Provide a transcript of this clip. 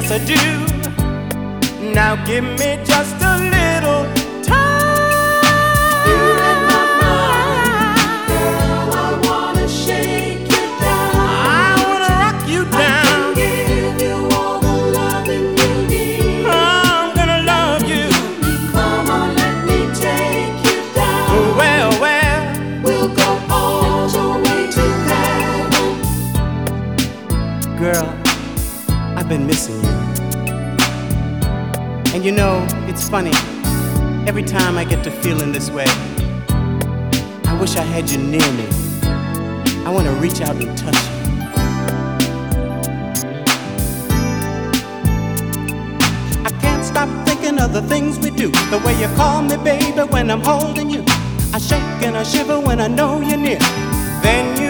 yes I do. Now give me just a little time. You in my mind, girl, I wanna shake you down. I wanna rock you down. I can give you all the loving you need. I'm gonna love you. Come on, let me take you down. Well, we'll go all the way to heaven. girl, I've been missing you. And you know, it's funny, every time I get to feeling this way, I wish I had you near me. I want to reach out and touch you. I can't stop thinking of the things we do, the way you call me baby when I'm holding you. I shake and I shiver when I know you're near. Then you